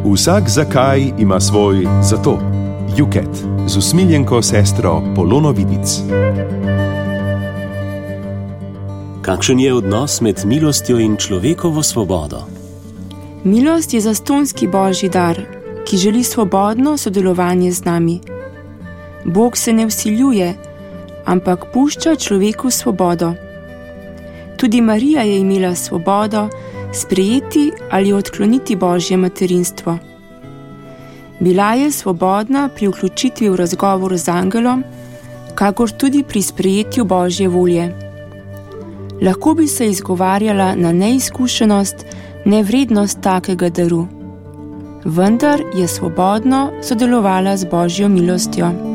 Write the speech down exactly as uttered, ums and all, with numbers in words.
Vsak zakaj ima svoj zato. Juket z usmiljenko sestro Polono Vidic. Kakšen je odnos med milostjo in človekovo svobodo? Milost je zastonski božji dar, ki želi svobodno sodelovanje z nami. Bog se ne vsiljuje, ampak pušča človeku svobodo. Tudi Marija je imela svobodo sprejeti ali odkloniti božje materinstvo. Bila je svobodna pri vključitvi v razgovor z angelom, kakor tudi pri sprejetju božje volje. Lahko bi se izgovarjala na neizkušenost, nevrednost takega daru, vendar je svobodno sodelovala z božjo milostjo.